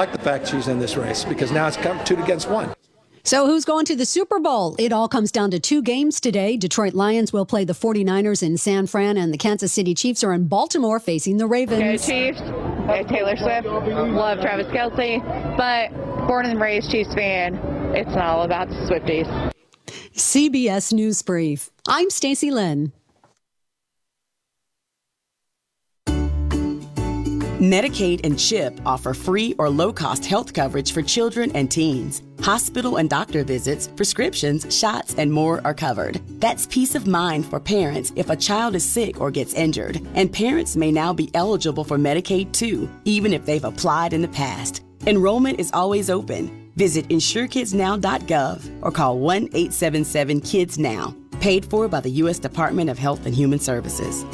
like the fact she's in this race because now it's come 2 against 1. So who's going to the Super Bowl? It all comes down to 2 games today. Detroit Lions will play the 49ers in San Fran, and the Kansas City Chiefs are in Baltimore facing the Ravens. Go Chiefs. Go Taylor Swift. Love Travis Kelce. But born and raised Chiefs fan, it's all about the Swifties. CBS News Brief. I'm Stacey Lynn. Medicaid and CHIP offer free or low-cost health coverage for children and teens. Hospital and doctor visits, prescriptions, shots, and more are covered. That's peace of mind for parents if a child is sick or gets injured. And parents may now be eligible for Medicaid too, even if they've applied in the past. Enrollment is always open. Visit InsureKidsNow.gov or call 1-877-KIDS-NOW. Paid for by the U.S. Department of Health and Human Services.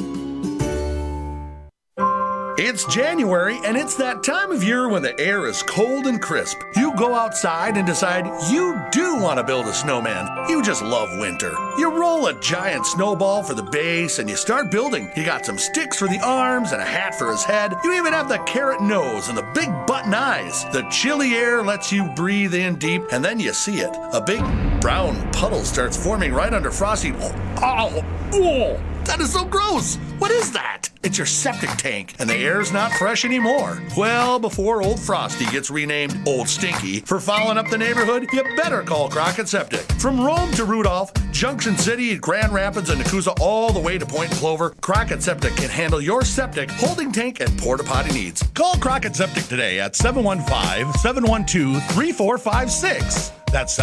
It's January, and it's that time of year when the air is cold and crisp. You go outside and decide you do want to build a snowman. You just love winter. You roll a giant snowball for the base, and you start building. You got some sticks for the arms and a hat for his head. You even have the carrot nose and the big button eyes. The chilly air lets you breathe in deep, and then you see it. A big brown puddle starts forming right under Frosty. Oh, that is so gross. What is that? It's your septic tank, and the air's not fresh anymore. Well, before old Frosty gets renamed Old Stinky for fouling up the neighborhood, you better call Crockett Septic. From Rome to Rudolph, Junction City, Grand Rapids, and Nakusa, all the way to Point Clover, Crockett Septic can handle your septic, holding tank, and porta potty needs. Call Crockett Septic today at 715-712-3456. That's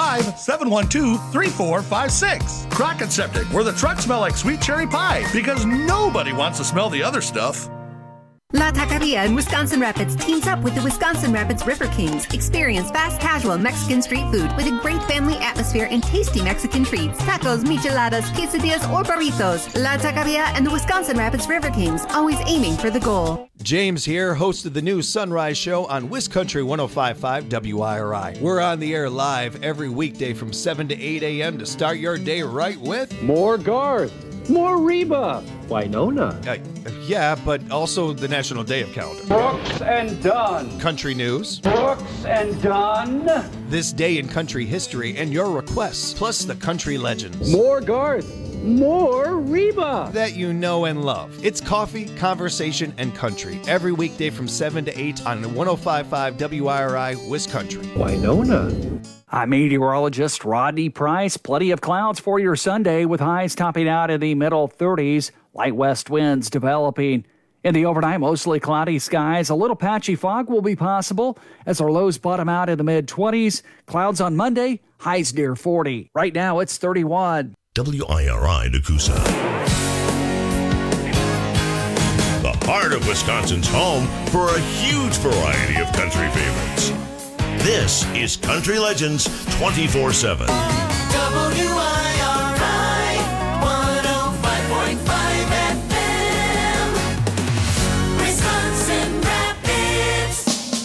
715-712-3456. Crockett Septic, where the trucks smell like sweet cherry pie, because nobody wants to smell the other stuff. La Taqueria in Wisconsin Rapids teams up with the Wisconsin Rapids River Kings. Experience fast casual Mexican street food with a great family atmosphere and tasty Mexican treats. Tacos, micheladas, quesadillas, or burritos. La Taqueria and the Wisconsin Rapids River Kings, always aiming for the goal. James here, host of the new Sunrise Show on WisCountry 105.5 WIRI. We're on the air live every weekday from 7 to 8 a.m. to start your day right with more Garth, more Reba, Winona. Yeah, but also the National Day of Calendar. Brooks and Dunn. Country news. Brooks and Dunn. This day in country history and your requests, plus the country legends. More Garth, more Reba. That you know and love. It's coffee, conversation, and country. Every weekday from 7 to 8 on 105.5 WIRI, WisCountry. Winona. I'm meteorologist Rodney Price. Plenty of clouds for your Sunday with highs topping out in the middle 30s. Light west winds developing. In the overnight, mostly cloudy skies. A little patchy fog will be possible as our lows bottom out in the mid-20s. Clouds on Monday, highs near 40. Right now, it's 31. WIRI Nakusa. The heart of Wisconsin's home for a huge variety of country favorites. This is Country Legends 24/7. WIRI 105.5 FM, Wisconsin Rapids.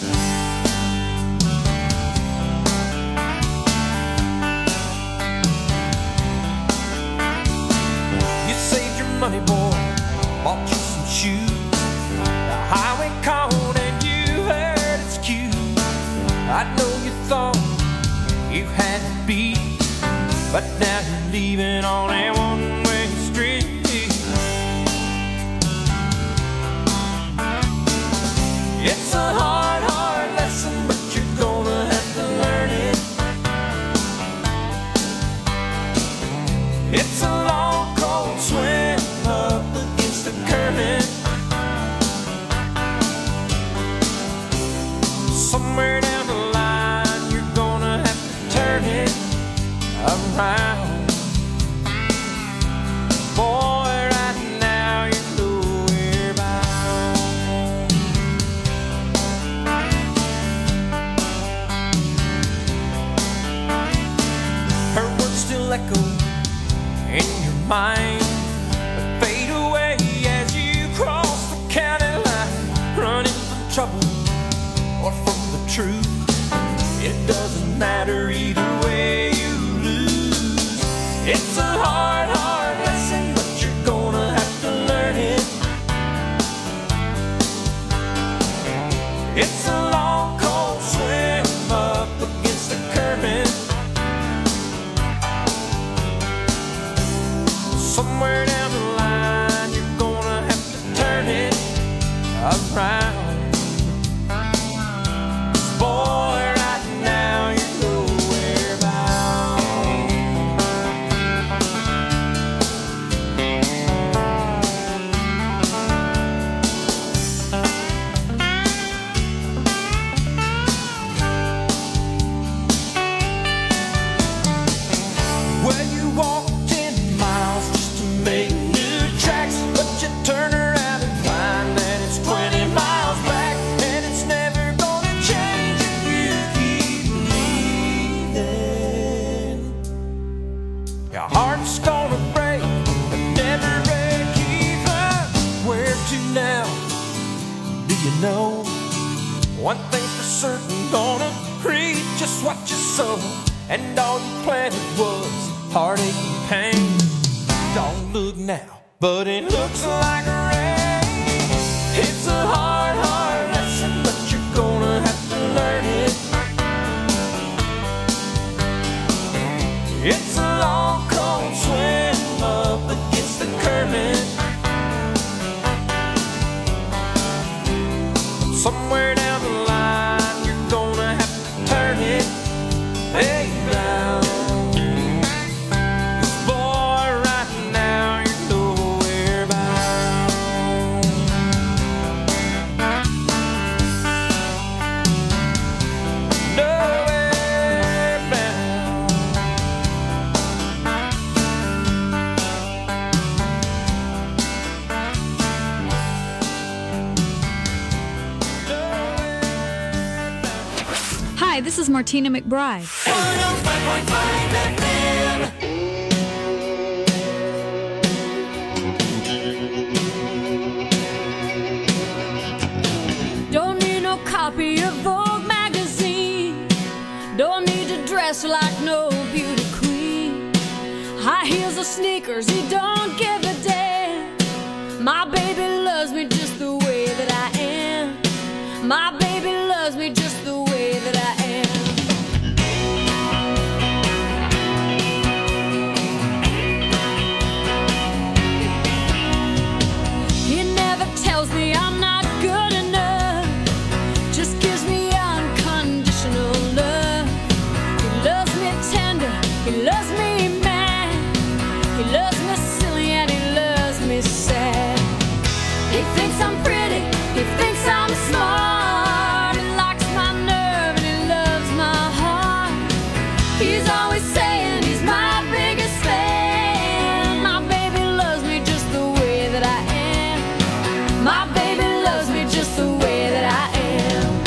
You saved your money, boy, bought you some shoes. The highway called and you heard its cue. I know you thought you had to be, but now you're leaving on a one-way street. It's a hard, hard lesson, but you're gonna have to learn it. It's a long, cold swim up against the current. Somewhere down the line, you're gonna have to turn it around. Boy, right now you're nowhere bound. Her words still echo in your mind, but fade away as you cross the county line, running from trouble or from the truth. It doesn't matter either way you lose. It's a hard, hard lesson, but you're gonna have to learn it. It's a long, cold certain gonna reap just what you sow, and all you planted was heartache and pain. Don't look now, but it looks like rain. It's a hard, hard lesson, but you're gonna have to learn it. It's a long, cold swim up against the current. Somewhere down the line, you're gonna have to turn it around. 'Cause boy, right now you're nowhere bound. Nowhere bound. Hi, this is Martina McBride. 105.5 FM. Don't need no copy of Vogue magazine. Don't need to dress like no beauty queen. High heels or sneakers, he don't give a damn. My baby loves me just the way that I am. My baby loves me just the way that I am. He never tells me I'm not good enough, just gives me unconditional love. He loves me tender, he loves me mad, he loves me silly and he loves me sad. He thinks I'm pretty, he thinks I'm smart, he likes my nerve and he loves my heart. He's always saying he's my biggest fan. My baby loves me just the way that I am. My baby loves me just the way that I am.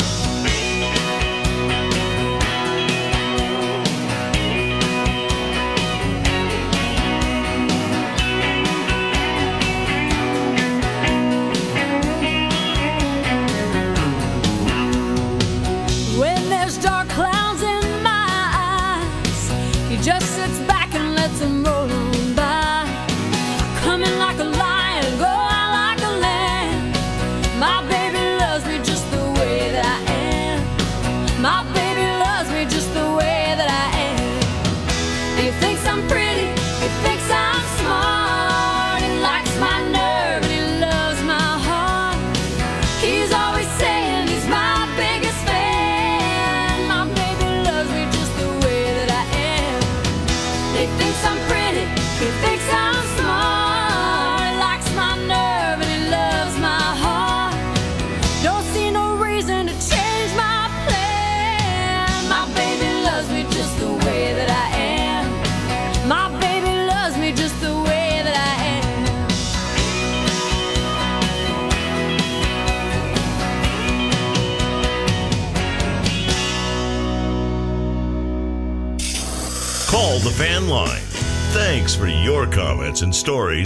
When there's dark clouds in my eyes, he just sits back and lets them roll on by. Come in like a lion, go out like a lamb. My baby loves me just the way that I am. My baby loves me just the way that I am. He thinks I'm pretty, he thinks I'm smart, he likes my nerve and he loves my heart. He's always saying he's my biggest fan. My baby loves me just the way that I am. He thinks I'm pretty, he thinks I'm smart, he likes my nerve and he loves my heart. Don't see no reason to change my plan. My baby loves me just the way that I am. My baby loves me just the way that I am. Call the fan line. Thanks for your comments and stories.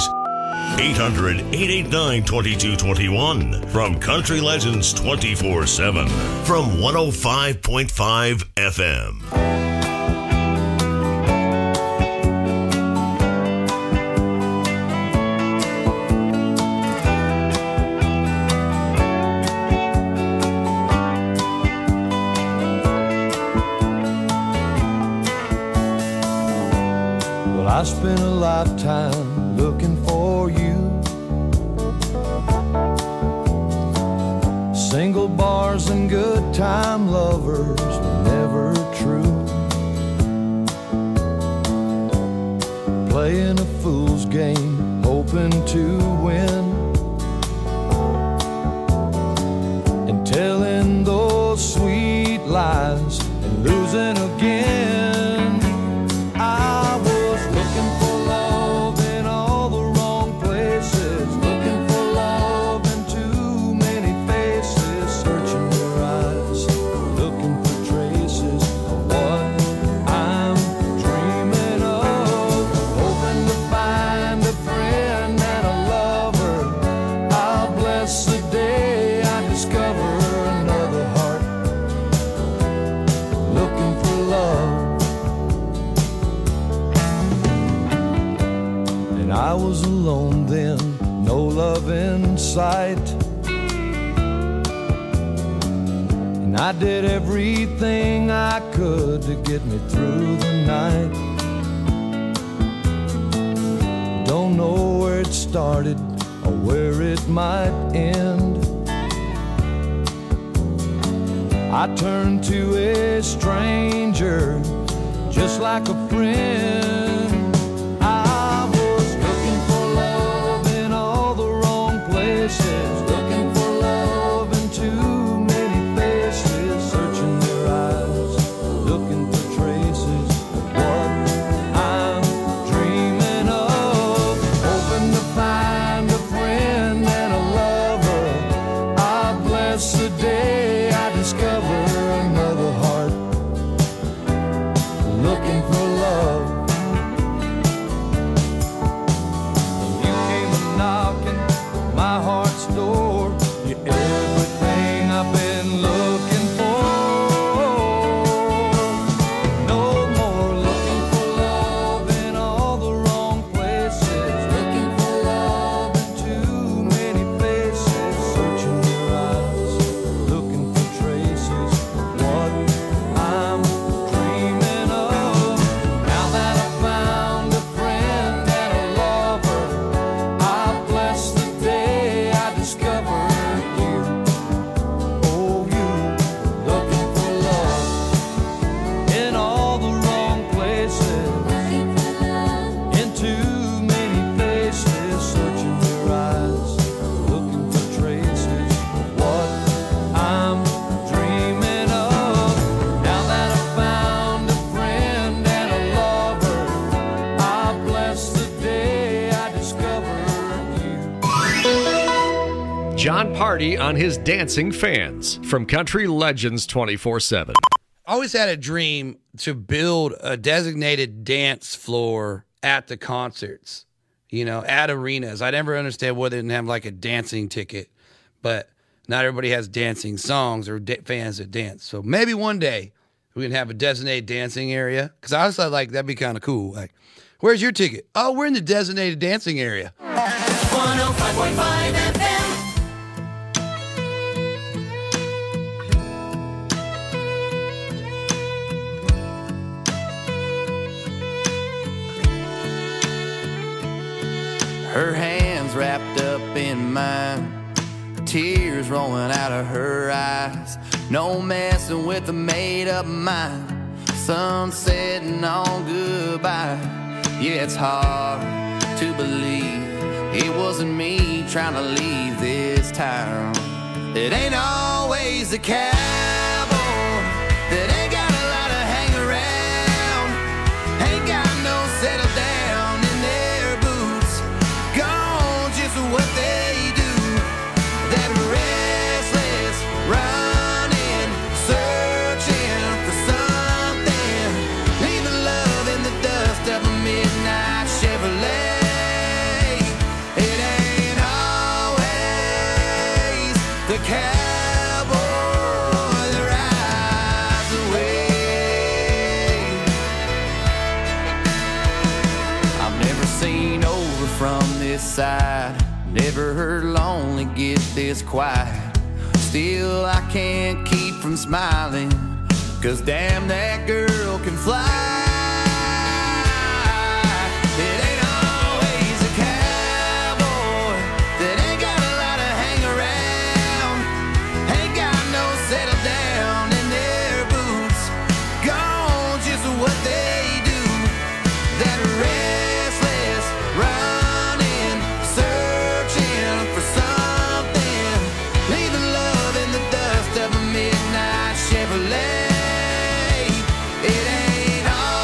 800-889-2221 from Country Legends 24/7 from 105.5 FM. Well, I spent a lifetime looking for you. Single bars and good time lovers were never true. Playing a fool's game, hoping to win, and telling those sweet lies and losing again. I was looking for love in all the wrong places, looking for love in too many faces, searching your eyes, looking for traces of what I'm dreaming of, hoping to find a friend and a love sight. And I did everything I could to get me through the night. Don't know where it started or where it might end. I turned to a stranger just like a friend. I was looking for love in all the wrong places, looking for love in too many faces, searching their eyes, looking for traces of what I'm dreaming of, hoping to find a friend and a lover. I bless the day I discover another heart looking for love. You came a-knocking my heart's door. You're everything I've been looking for. No more looking for love in all the wrong places, looking for love in too many faces, searching your eyes, looking for traces of what I'm dreaming of. Now that I've found a friend and a lover, I bless the day I discovered you. Oh, you, looking for love in all the wrong places, in too many faces, searching your eyes, looking for traces of what I'm dreaming of. Now that I've found a friend and a lover, I bless the day I discovered you. John Party on his Dancing Fans from Country Legends 24/7. I always had a dream to build a designated dance floor at the concerts, you know, at arenas. I never understand why they didn't have like a dancing ticket, but not everybody has dancing songs or fans that dance. So maybe one day we can have a designated dancing area, because I was like, that'd be kind of cool. Like, where's your ticket? Oh, we're in the designated dancing area. 105.5 FM. Her hands wrapped up in mine, tears rolling out of her eyes. No messing with a made-up mind, sun setting on goodbye. Yeah, it's hard to believe it wasn't me trying to leave this town. It ain't always the cowboy that ain't got a lot of hang around, ain't got no settle down in their boots, gone just what they do. That restless running, searching for something, leaving love in the dust of a midnight Chevrolet. It ain't always the cowboy that rides away. I've never seen over from this side, never heard lonely get this quiet. Still I can't keep from smiling, 'cause damn, that girl can fly. It ain't always a cowboy that ain't got a lot of hang around, ain't got no settle down in their boots, gone just what they do. That restless running, searching for something, leaving love in the dust of a midnight Chevrolet. It ain't all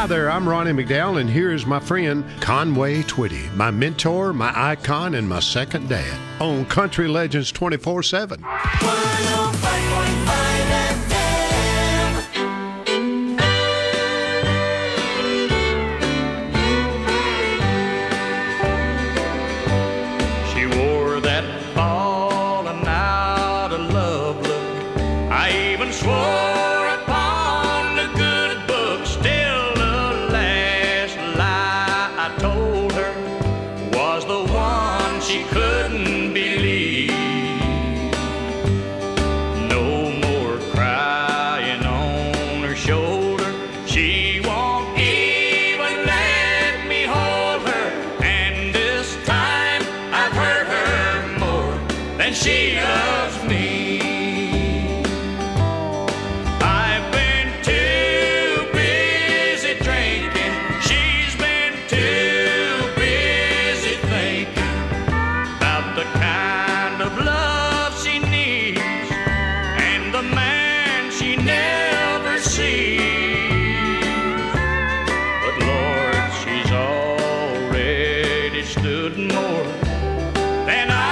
Hi there, I'm Ronnie McDowell, and here is my friend Conway Twitty, my mentor, my icon, and my second dad on Country Legends 24/7. 105.5 FM. She wore that fallen out of love look. I even swore she loves me. I've been too busy drinking. She's been too busy thinking about the kind of love she needs and the man she never sees. But Lord, she's already stood more than I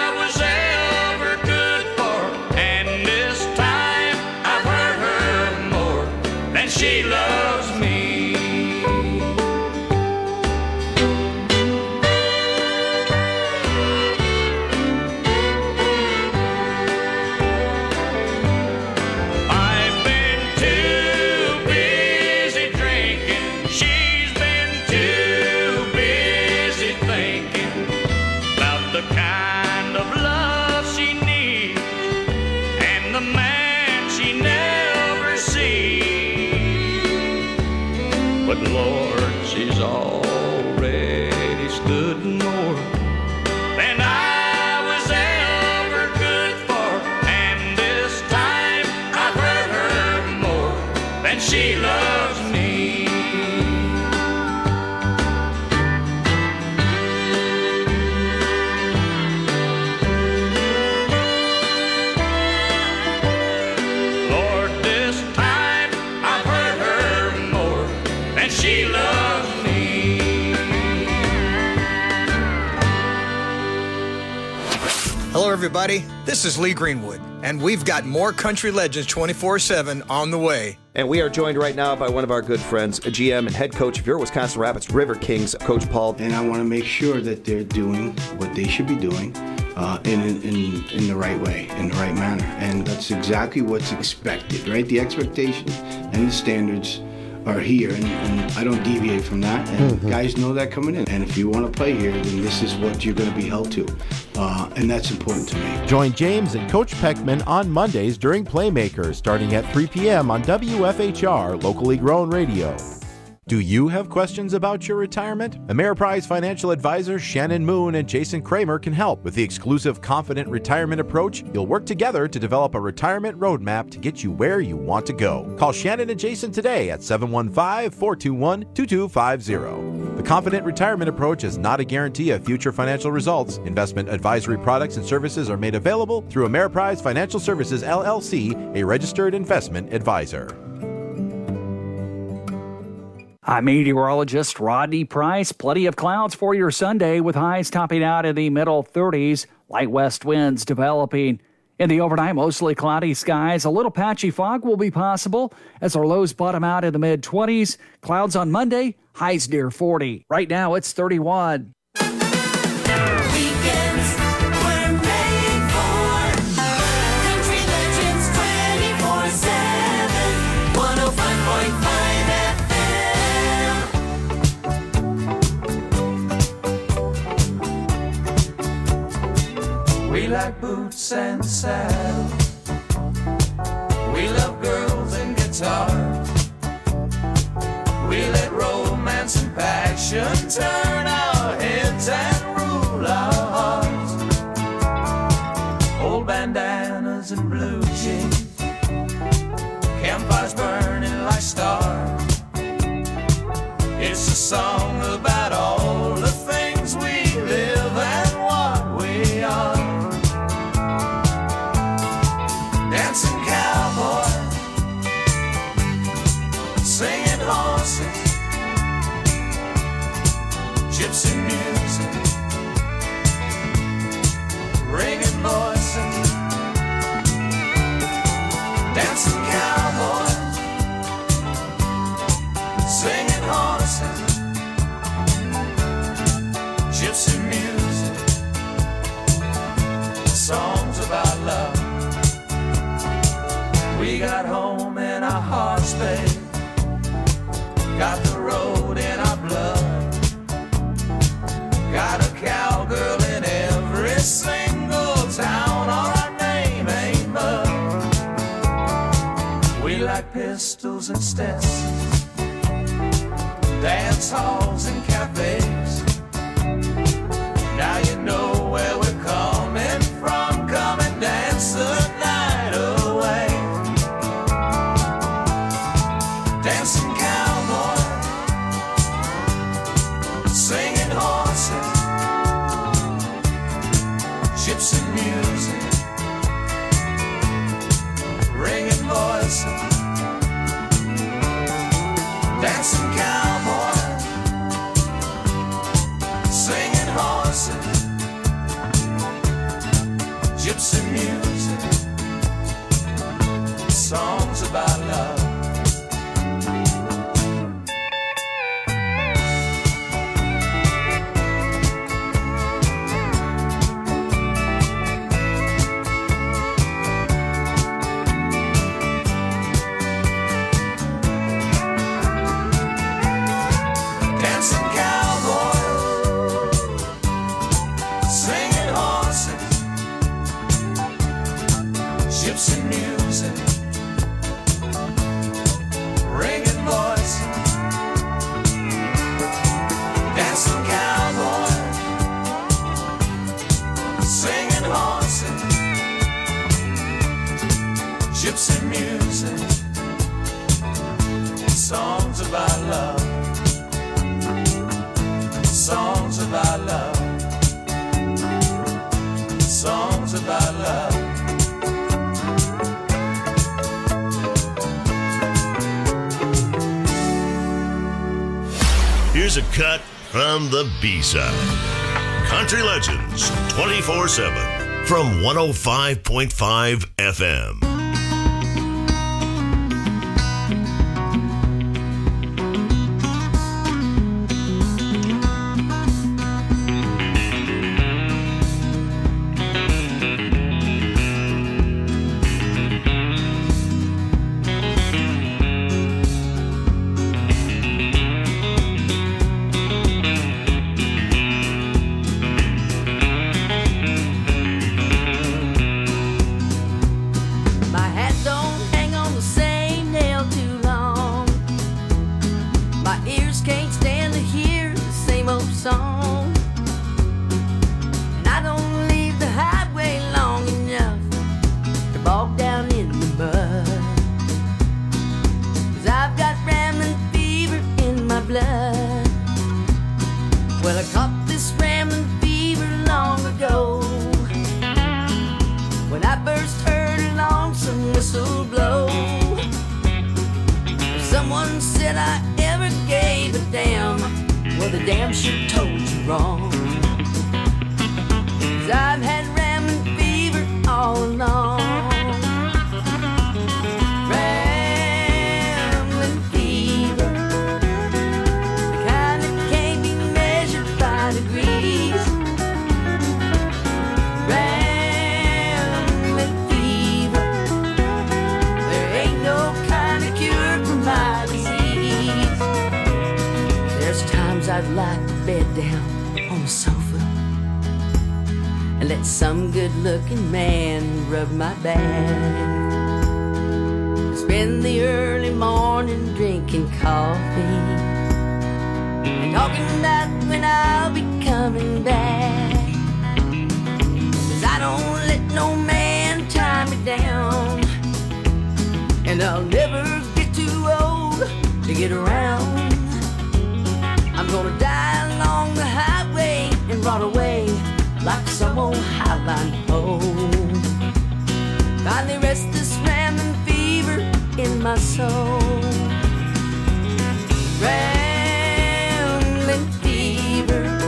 she loves me. I've been too busy drinking. She's been too busy thinking about the kind of love she needs and the man she never sees. But Lord, she's already stood more than I was ever good for. And this time I've hurt her more than she loves me. Lord, this time I've hurt her more than she loves me. Hello, everybody. This is Lee Greenwood, and we've got more Country Legends 24/7 on the way. And we are joined right now by one of our good friends, a GM and head coach of your Wisconsin Rapids River Kings, Coach Paul. And I want to make sure that they're doing what they should be doing in the right way, in the right manner. And that's exactly what's expected, right? The expectations and the standards are here, and I don't deviate from that. And guys know that coming in. And if you want to play here, then this is what you're going to be held to. And that's important to me. Join James and Coach Peckman on Mondays during Playmakers, starting at 3 p.m. on WFHR, locally grown radio. Do you have questions about your retirement? Ameriprise financial advisors Shannon Moon and Jason Kramer can help. With the exclusive Confident Retirement Approach, you'll work together to develop a retirement roadmap to get you where you want to go. Call Shannon and Jason today at 715-421-2250. The Confident Retirement Approach is not a guarantee of future financial results. Investment advisory products and services are made available through Ameriprise Financial Services, LLC, a registered investment advisor. I'm meteorologist Rodney Price. Plenty of clouds for your Sunday with highs topping out in the middle 30s. Light west winds developing. In the overnight, mostly cloudy skies. A little patchy fog will be possible as our lows bottom out in the mid-20s. Clouds on Monday, highs near 40. Right now, it's 31. We like boots and saddles. We love girls and guitars. We let romance and passion turn our heads and rule our hearts. Old bandanas and blue jeans, campfires burning like stars. It's a song about all the things we live and what we are. Dancing cowboy, singing horses, gypsy music, ringing voices, dancing cowboys, singing horses, gypsy music, songs about love. We got home in our hearts, babe, got the road in our blood, got a cowgirl in every single town. All our name ain't mud. We like pistols and Stetsons, dance halls and cafes. Now you know where we're coming from. Come and dance the night away. Dancing cowboy, singing horses, gypsy music, ringing voices, dancing cowboy, singing horses, gypsy music, songs about love. Dancing cowboy, singing horses, gypsy music, ringing voices, dancing cowboy, singing horses, gypsy music, songs about love. Songs about love. Songs about love. Here's a cut from the B-side. Country Legends 24/7 from 105.5 FM. My hat don't hang on the same nail too long. My ears can't stand to hear the same old song. And I don't leave the highway long enough to bog down in the mud. 'Cause I've got rambling fever in my blood. Well, I caught this rambling fever long ago, when I first heard a lonesome whistle blow. If someone said I ever gave a damn, well, the damn sure told you wrong. 'Cause I've had rambling fever all along. Rambling fever, the kind that can't be measured by degrees. Rambling fever, there ain't no kind of cure for my disease. There's times I'd lie bed down on the sofa and let some good-looking man rub my back. Spend the early morning drinking coffee and talking about when I'll be coming back. 'Cause I don't let no man tie me down, and I'll never get too old to get around. I'm gonna die along the highway and rot away like some old highline pole. Finally rest this rambling fever in my soul. Rambling fever,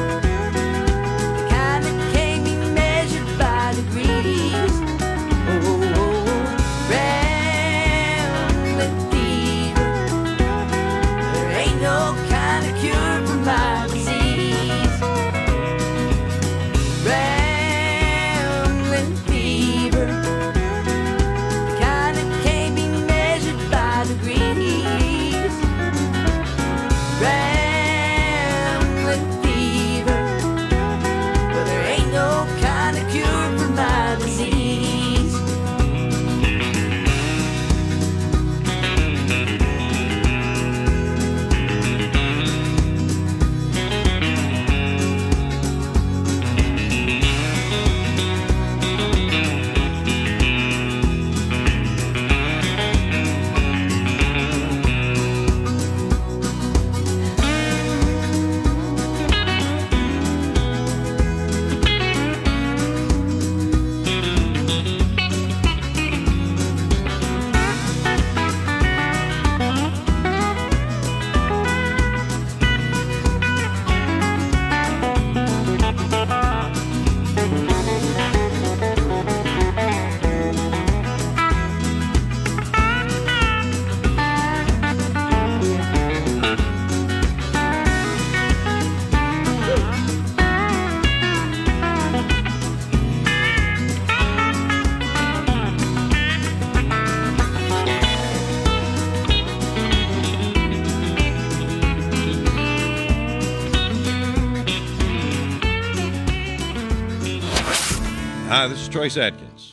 Hi, this is Trace Atkins.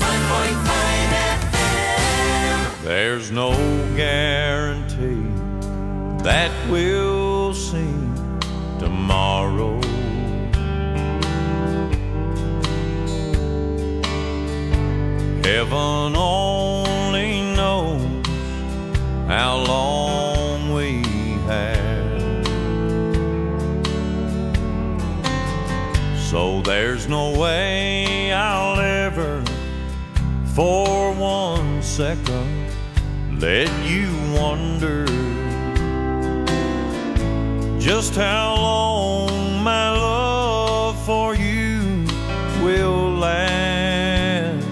105.5 FM. There's no guarantee that we'll see tomorrow. Heaven only knows how long we have. So there's no way I'll ever, for 1 second, let you wonder just how long my love for you will last.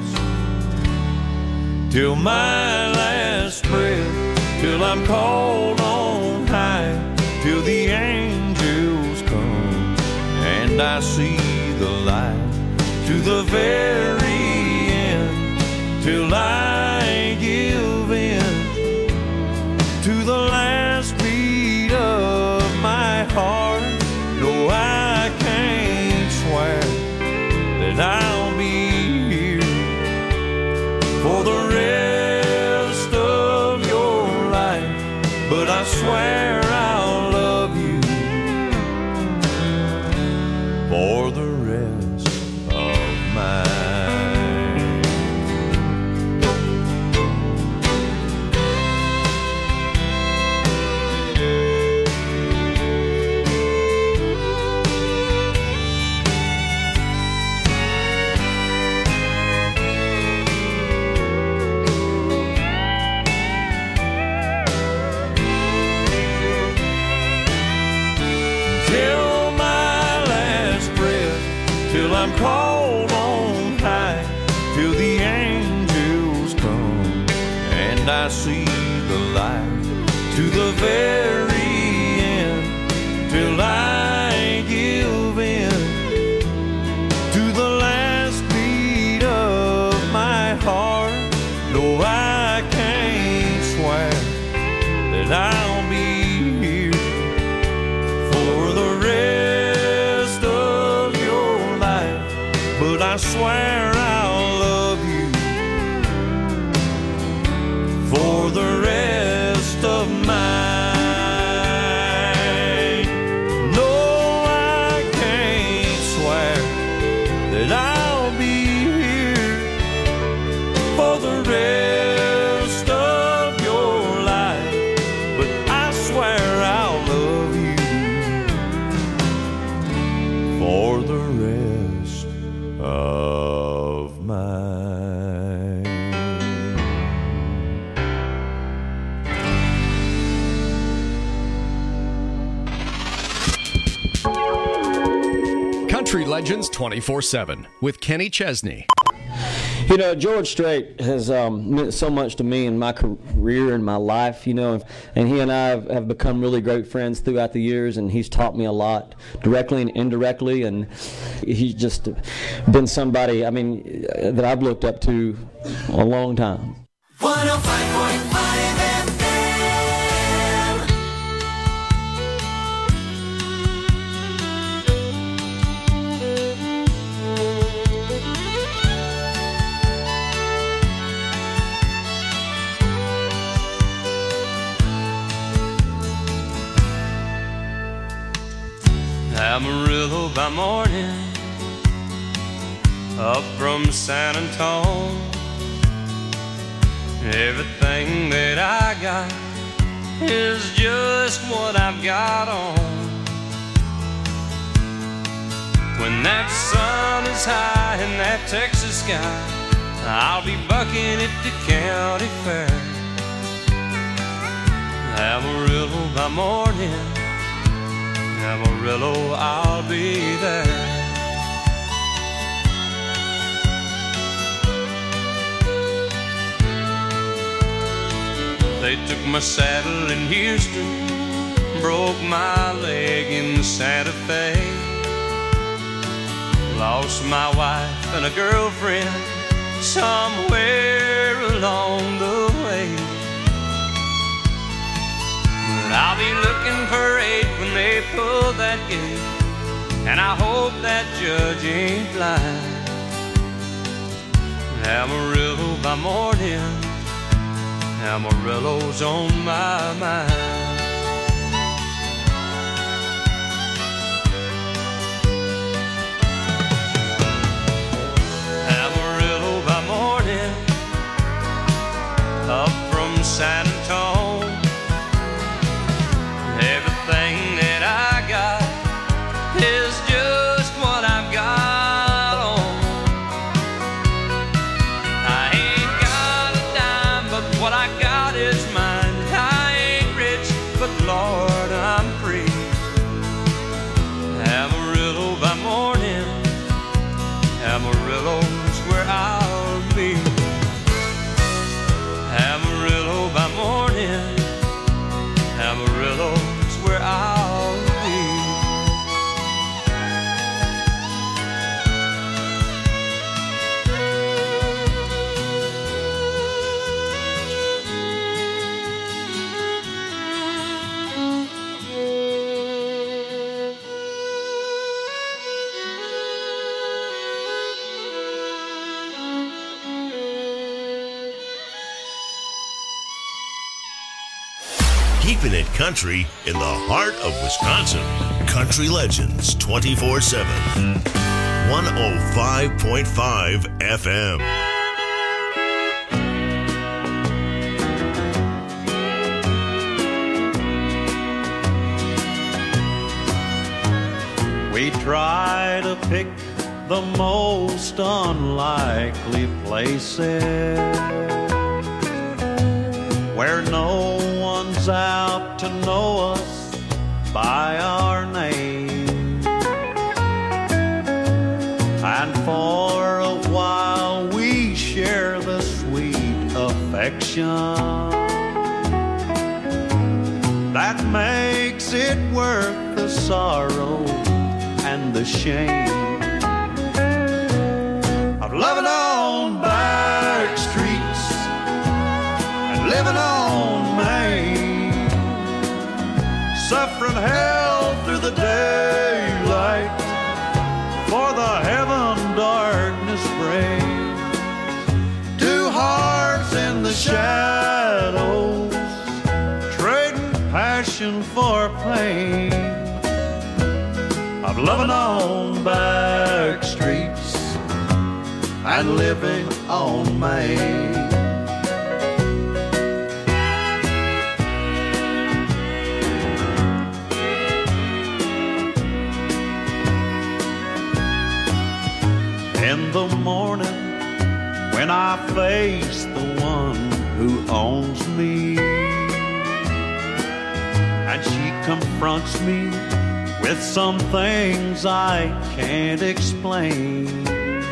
Till my last breath, till I'm called on high, till the angels come and I see the light to the very end, till I give in to the last beat of my heart. No, I can't swear that I'll be here for the rest of your life, but I swear I'll love you for the rest of my life. I'm called on high, till the angels come and I see the light to the very end, till I give in to the last beat of my heart. No, I can't swear that I'll be here for the rest of your life, but I swear I'll love you for the rest of mine. No, I can't swear that I'll be here for the rest of your life, but I swear I'll love you for the rest of mine. Country Legends 24/7 with Kenny Chesney. You know, George Strait has meant so much to me in my career and my life, you know, and he and I have become really great friends throughout the years, and he's taught me a lot, directly and indirectly, and he's just been somebody, I mean, that I've looked up to a long time. 105.5 FM. Amarillo by morning, up from San Antone. Everything that I got is just what I've got on. When that sun is high in that Texas sky, I'll be bucking at the county fair. Amarillo by morning, Amarillo, I'll be there. They took my saddle in Houston, broke my leg in Santa Fe. Lost my wife and a girlfriend somewhere along the way. But I'll be looking for 8 when they pull that gate, and I hope that judge ain't blind. Amarillo by morning, Amarillo's on my mind. Amarillo by morning, up from San Antonio. Everything that I got is just what I've got on. I ain't got a dime, but what I got is mine. I ain't rich, but Lord, I'm free. Amarillo by morning, Amarillo's where I'll be. Amarillo by morning, Amarillo's where I'll be. Keeping it country in the heart of Wisconsin. Country Legends 24/7. 105.5 FM. We try to pick the most unlikely places where no one's out to know us by our name. And for a while we share the sweet affection that makes it worth the sorrow and the shame of loving on back streets and living on Main, suffering hell through the daylight for the heaven darkness brings. Two hearts in the shadows, trading passion for pain, of loving on back streets and living on Main. In the morning when I face the one who owns me and she confronts me with some things I can't explain,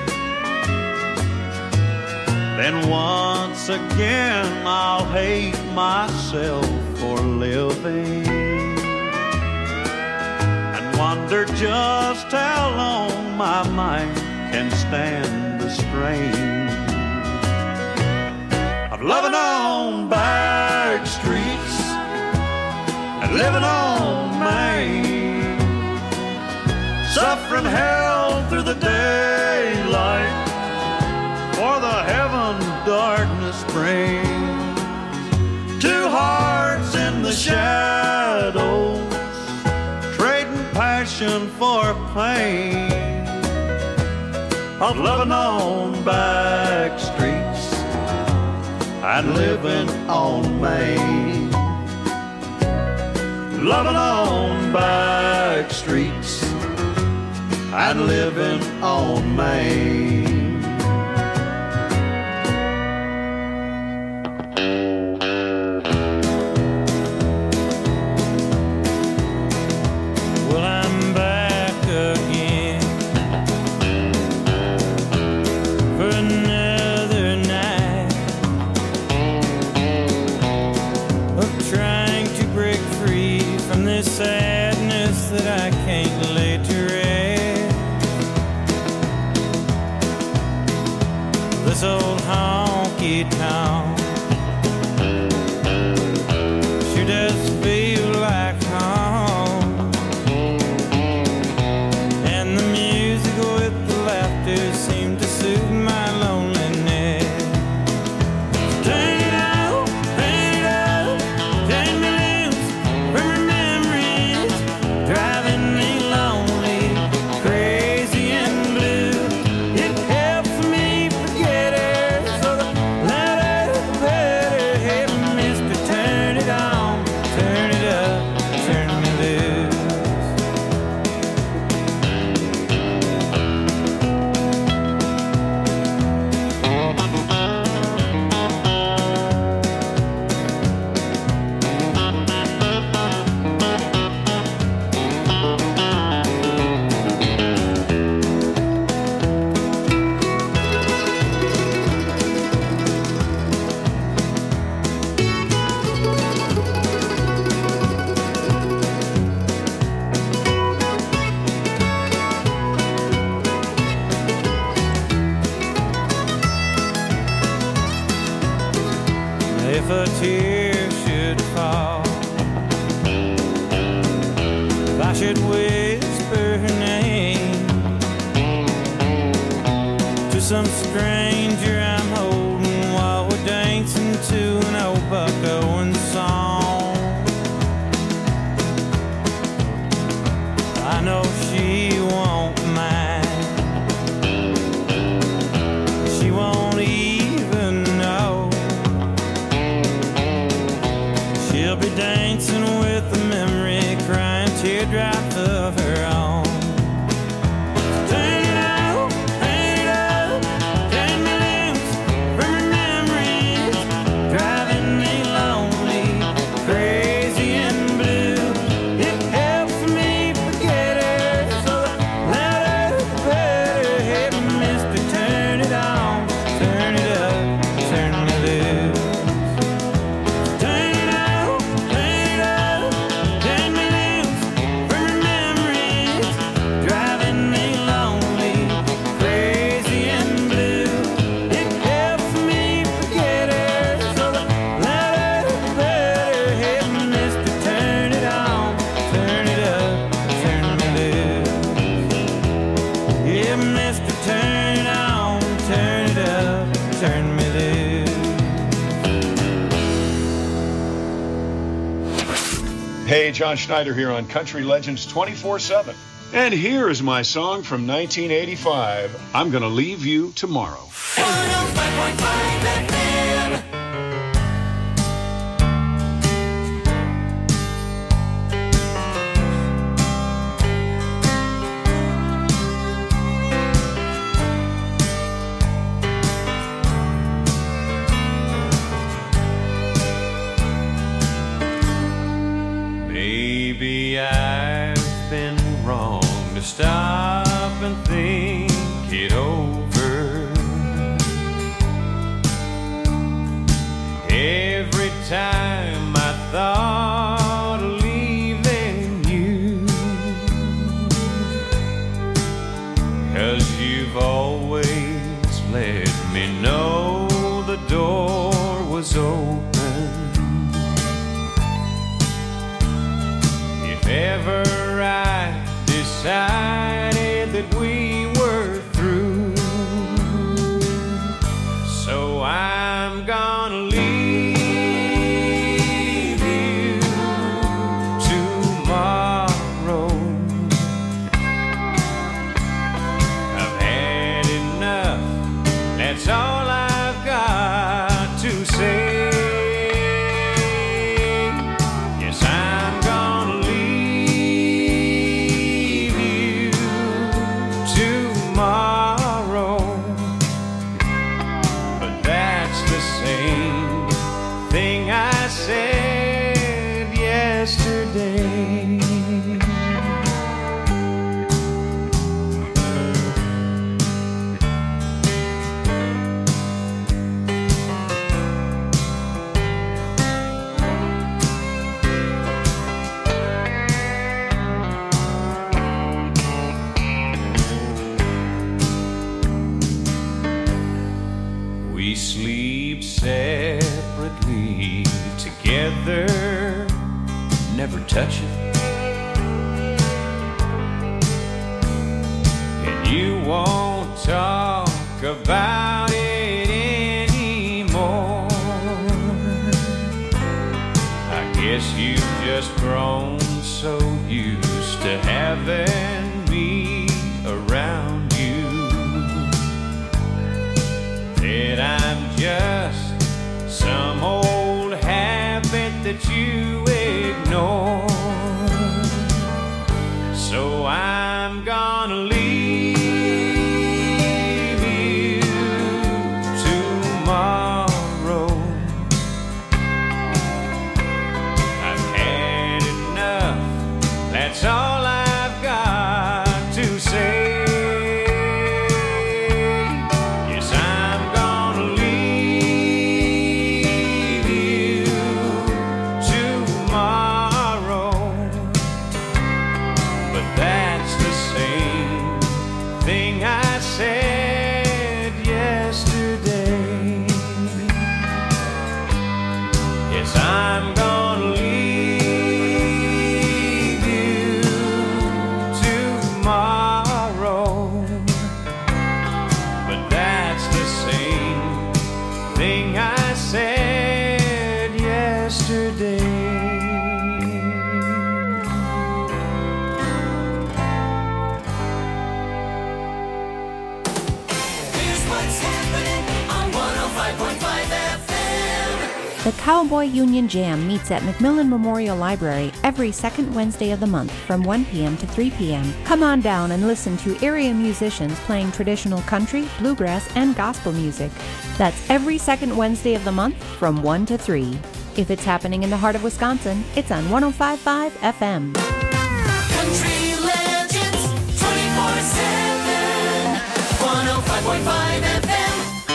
then once again I'll hate myself for living and wonder just how long my mind can stand the strain of loving on back streets and living on Main, suffering hell through the daylight for the heaven darkness brings. Two hearts in the shadows, trading passion for pain, of loving on back streets and living on Main. Loving on back streets and living on Main. Well, I'm back again for another night of trying to break free from this sadness that I can't lay to rest. This old honky tonk sure does feel like home, and the music with the laughter seemed to soothe my loneliness. if a tear should fall, if I should whisper her name to some stranger I'm holding while we're dancing to an old Buck Owens song. I know she won't mind, she won't even know. She'll be dancing with the memory, crying teardrops of her own. Turn it up, turn it up, turn me loose from her memories, driving me lonely, crazy and blue. It helps me forget her, so the louder the better. Hey, mister, turn it on, turn it up, turn me loose. Turn it up, turn me loose from her memories, driving me lonely, crazy and blue. It helps me forget her, so the louder the better. Hey, mister, turn it on, turn it up, turn me loose. Yeah, mister, turn it on, turn it up, turn me loose. Hey, John Schneider here on Country Legends 24/7. And here is my song from 1985, I'm Gonna Leave You Tomorrow. 105.5 FM. Maybe I've been wrong to stop and think it over. Every time I thought of leaving you, 'cause you've always let me know the door was open. If ever I decided that we were through, so I'm gonna leave you tomorrow. I've had enough, that's all I've got to say. Yes, I'm gonna leave you tomorrow. But that's the same thing I said yesterday. We sleep separately, together, never touching. And you won't talk about it anymore. I guess you've just grown so used to having me around you that I'm just some old habit that you ignore. So I'm gonna leave you tomorrow. I've had enough, that's all I've got to say. Yes, I'm gonna leave you tomorrow. But that's the same thing I said yesterday. The Cowboy Union Jam meets at McMillan Memorial Library every second Wednesday of the month from 1 p.m. to 3 p.m. Come on down and listen to area musicians playing traditional country, bluegrass, and gospel music. That's every second Wednesday of the month from 1 to 3. If it's happening in the heart of Wisconsin, it's on 105.5 FM. Country Legends 24/7, 105.5 FM.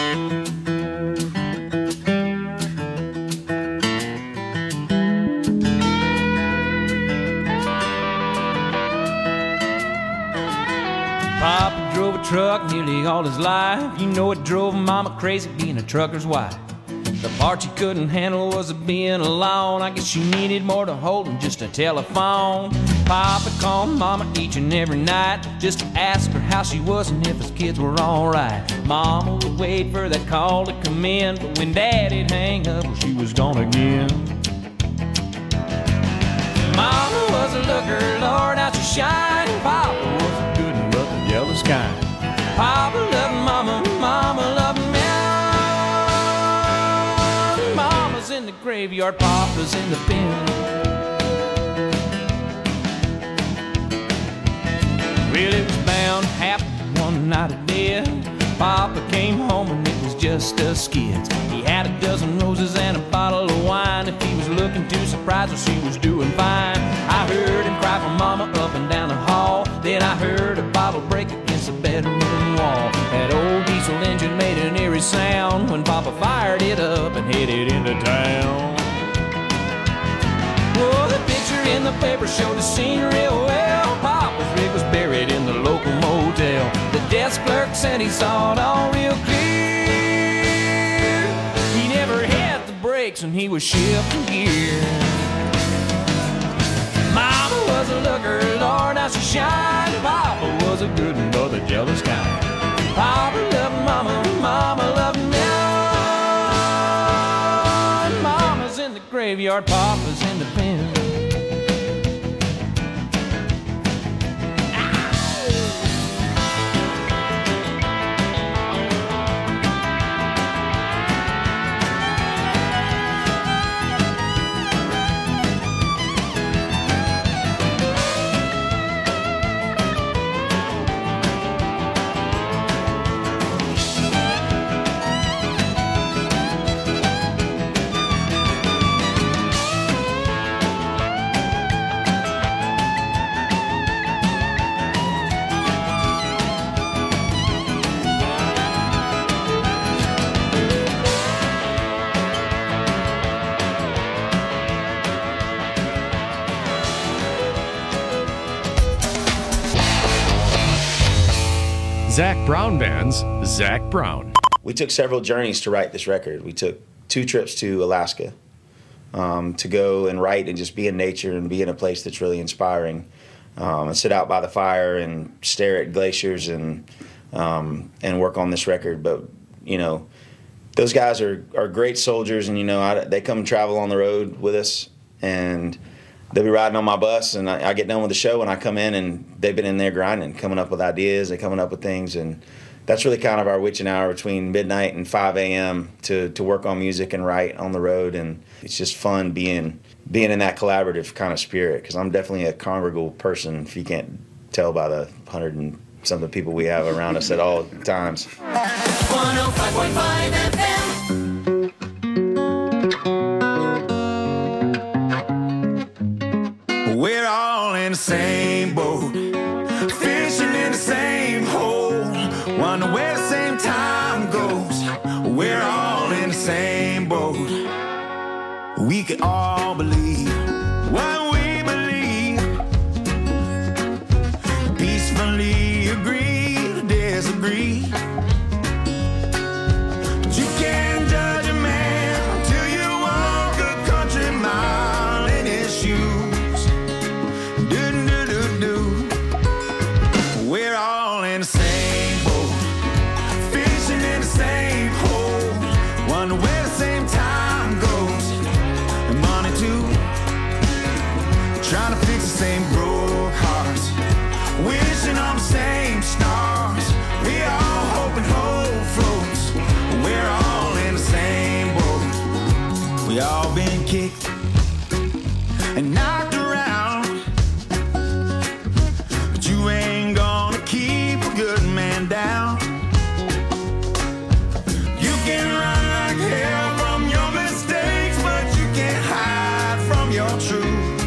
Papa drove a truck nearly all his life. You know it drove Mama crazy being a trucker's wife. The part she couldn't handle was being alone. I guess she needed more to hold than just a telephone. Papa called Mama each and every night just to ask her how she was and if his kids were alright. Mama would wait for that call to come in, but when Daddy'd hang up, well, she was gone again. Mama was a looker, Lord, how she shined. Papa was a good and but the jealous kind. Papa loved Mama, Mama loved me. Mama's in the graveyard, Papa's in the pen. Well, it was bound to happen one night of death. Papa came home and it was just us kids. He had a dozen roses and a bottle of wine. If he was looking too surprised, well, she was doing fine. I heard him cry for Mama up and down the hall. Then I heard a bottle break against the bedroom wall. That old diesel engine made an eerie sound when Papa fired it up and headed into town. Oh, the picture in the paper showed the scene real well. Papa's rig was buried in the local motel. The desk clerk said he saw it all real clear. He never had the brakes when he was shifting gear. Mama was a looker, Lord, how she shined. Papa was a good one, but the jealous kind. Papa loved Mama, Mama loved me. Mama's in the graveyard, Papa's in the pen. Zac Brown Band's Zac Brown. We took several journeys to write this record. We took 2 trips to Alaska to go and write and just be in nature and be in a place that's really inspiring. And sit out by the fire and stare at glaciers and work on this record. But, you know, those guys are great soldiers, and, you know, they come and travel on the road with us, and they'll be riding on my bus, and I get done with the show, and I come in, and they've been in there grinding, coming up with ideas, they're coming up with things, and that's really kind of our witching hour between midnight and 5 a.m. to work on music and write on the road, and it's just fun being in that collaborative kind of spirit, because I'm definitely a congregal person, if you can't tell by the 100 and something people we have around us at all times. 105.5 FM. We're all in the same boat, fishing in the same hole, wonder where the same time goes. We're all in the same boat. We can all believe what we believe, peacefully agree to disagree. But you can't judge a man until you walk a country mile in his shoes. We're all in the same boat, fishing in the same hole, wonder where the same time goes, and money too, trying to fix the same broke hearts, wishing on the same stars. We all hope and hope floats. We're all in the same boat. We all kicked and knocked around, but you ain't gonna keep a good man down. You can run like hell from your mistakes, but you can't hide from your truth.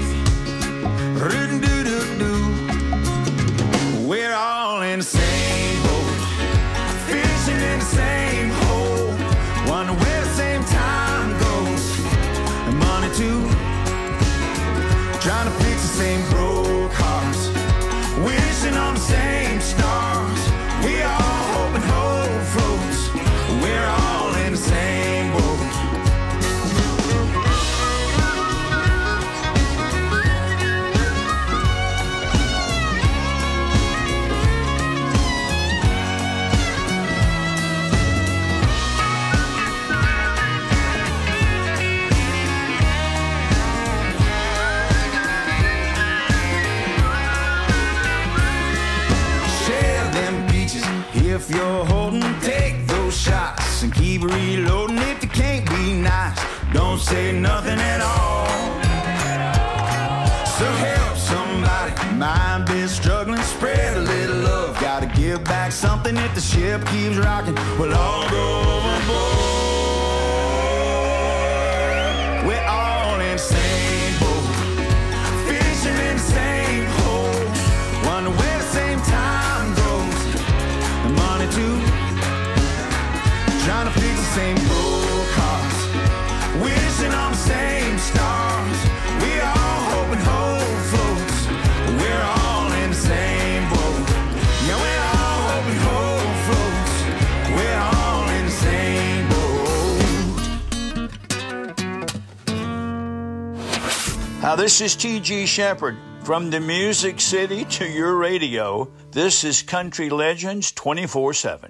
We're all in the same boat, fishing in the same hole, wonder where the same time goes, and money too, trying to fix the same broke hearts, wishing on the same stars. We all hope and hope floats, we're all in the same boat. If you're holding, take those shots and keep reloading. If you can't be nice, don't say nothing at all. So help somebody, mind been struggling, spread a little love. Gotta give back something if the ship keeps rocking. We'll all go overboard. We're all in the same boat, fishing in the same hole, wonder where the same time goes. Money too, trying to fix the same broke hearts, wishing on the same stars. We all hope and hope floats, we're all in the same boat. Yeah, we're all hope and hope floats, we're all in the same boat. This is T.G. Shepherd. From the Music City to your radio, this is Country Legends 24/7.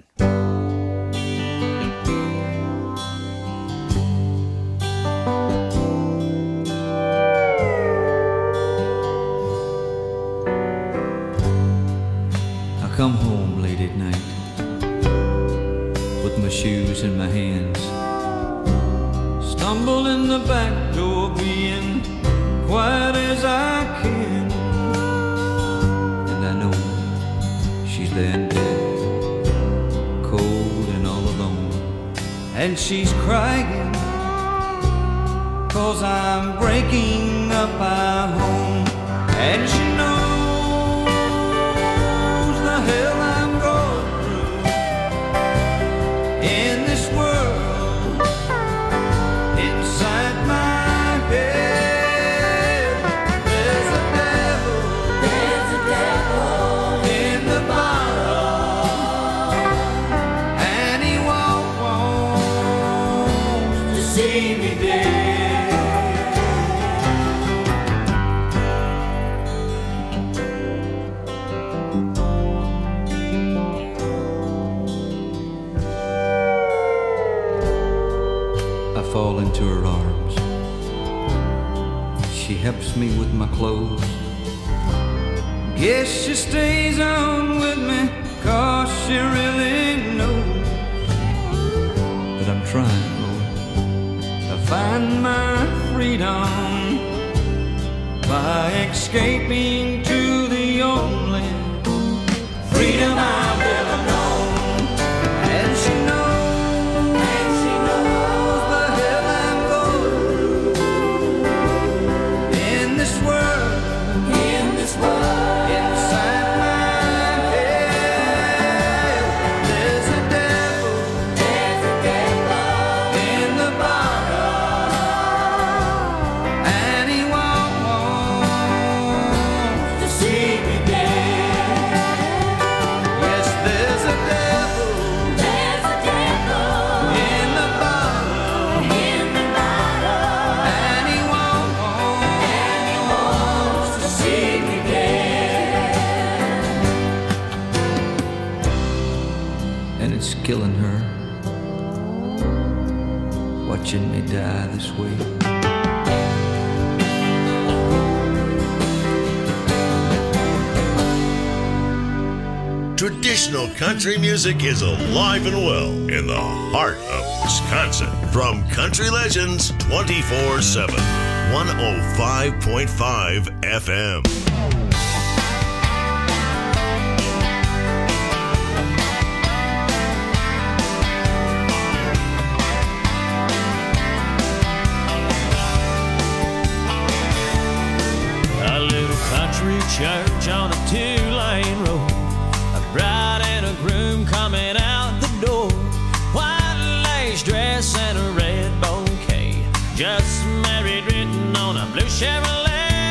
I come home late at night with my shoes in my hands, stumble in the back door being quiet as I can. She's laying dead, cold and all alone, and she's crying 'cause I'm breaking up our home. And she knows the hell I'm going through in this world, inside my head. Fall into her arms. She helps me with my clothes. Guess she stays on with me 'cause she really knows that I'm trying, Lord, to find my freedom by escaping to the only freedom I've ever known. And she knows killing her, watching me die this way. Traditional country music is alive and well in the heart of Wisconsin. From Country Legends 24/7, 105.5 FM. A little country church on a two-lane road. A bride and a groom coming out the door. White lace dress and a red bouquet. Just married written on a blue Chevrolet.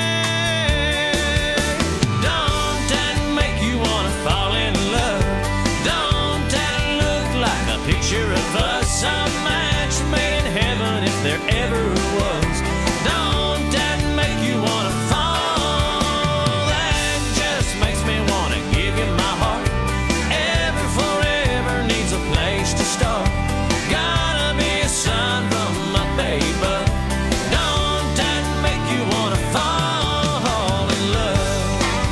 Don't that make you wanna fall in love? Don't that look like a picture of us? A match made in heaven if there ever was. Don't that make you wanna fall? That just makes me wanna give you my heart. Ever forever needs a place to start. Gotta be a son from my baby. Don't that make you wanna fall in love?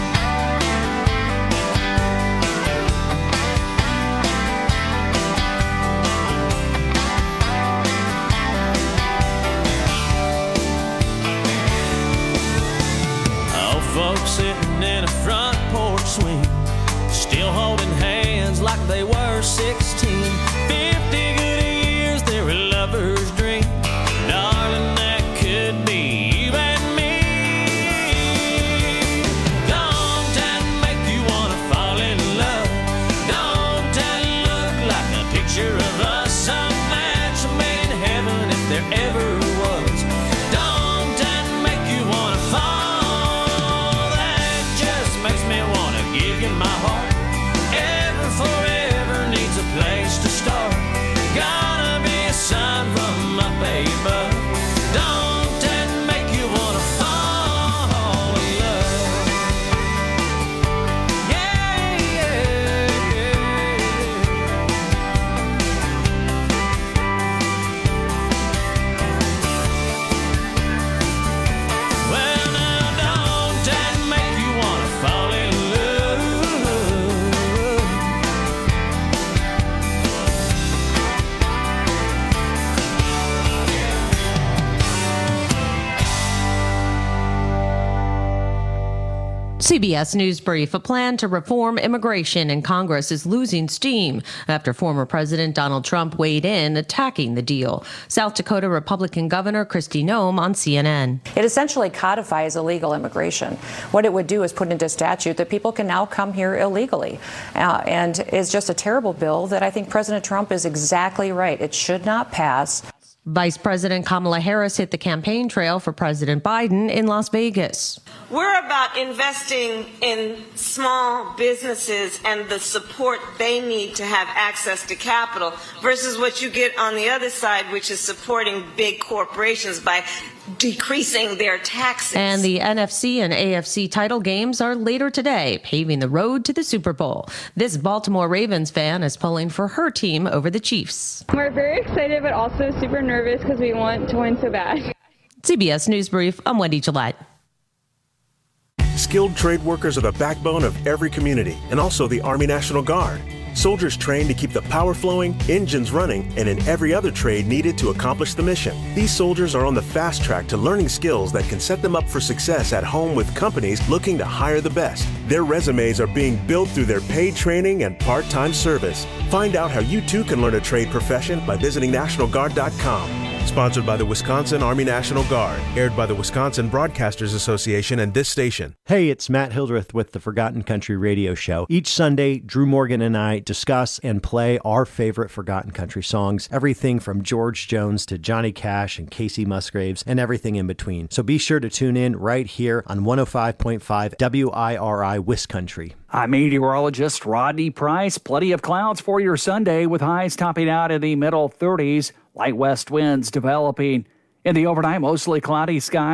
Oh, folks sitting in a front porch swing, still holding hands like they were 16. 50 good years, they were lovers' dream. Darling, that could be you and me. Don't that make you wanna fall in love? Don't that look like a picture of us? A match made in heaven if there ever was. Don't that make you wanna fall? That just makes me wanna give you my heart. Ever forever needs a place to start. Gotta be a son from my baby. Don't that make you wanna fall in love? Yeah, yeah, Well, now, don't that make you wanna fall in love? CBS News Brief. A plan to reform immigration in Congress is losing steam after former President Donald Trump weighed in, attacking the deal. South Dakota Republican Governor Kristi Noem on CNN. It essentially codifies illegal immigration. What it would do is put into statute that people can now come here illegally, and is just a terrible bill that I think President Trump is exactly right. It should not pass. Vice President Kamala Harris hit the campaign trail for President Biden in Las Vegas. We're about investing in small businesses and the support they need to have access to capital versus what you get on the other side, which is supporting big corporations by decreasing their taxes. And the NFC and AFC title games are later today, paving the road to the Super Bowl. This Baltimore Ravens fan is pulling for her team over the Chiefs. We're very excited, but also super nervous because we want to win so bad. CBS News Brief, I'm Wendy Gillette. Skilled trade workers are the backbone of every community, and also the Army National Guard. Soldiers trained to keep the power flowing, engines running, and in every other trade needed to accomplish the mission. These soldiers are on the fast track to learning skills that can set them up for success at home with companies looking to hire the best. Their resumes are being built through their paid training and part-time service. Find out how you too can learn a trade profession by visiting NationalGuard.com. Sponsored by the Wisconsin Army National Guard. Aired by the Wisconsin Broadcasters Association and this station. Hey, it's Matt Hildreth with the Forgotten Country Radio Show. Each Sunday, Drew Morgan and I discuss and play our favorite Forgotten Country songs. Everything from George Jones to Johnny Cash and Casey Musgraves and everything in between. So be sure to tune in right here on 105.5 WIRI Wiscountry. I'm meteorologist Rodney Price. Plenty of clouds for your Sunday with highs topping out in the middle 30s. Light west winds developing. In the overnight, mostly cloudy skies.